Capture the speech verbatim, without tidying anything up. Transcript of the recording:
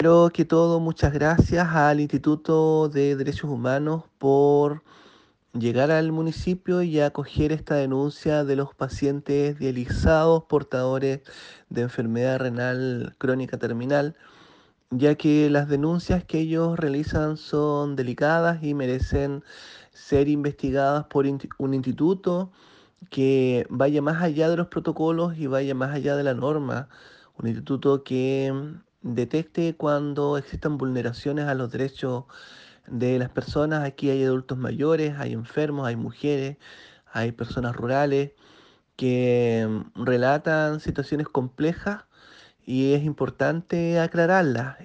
Primero que todo, muchas gracias al Instituto de Derechos Humanos por llegar al municipio y acoger esta denuncia de los pacientes dializados portadores de enfermedad renal crónica terminal, ya que las denuncias que ellos realizan son delicadas y merecen ser investigadas por inti- un instituto que vaya más allá de los protocolos y vaya más allá de la norma. Un instituto que mm, detecte cuando existan vulneraciones a los derechos de las personas. Aquí hay adultos mayores, hay enfermos, hay mujeres, hay personas rurales que mm, relatan situaciones complejas y es importante aclararlas.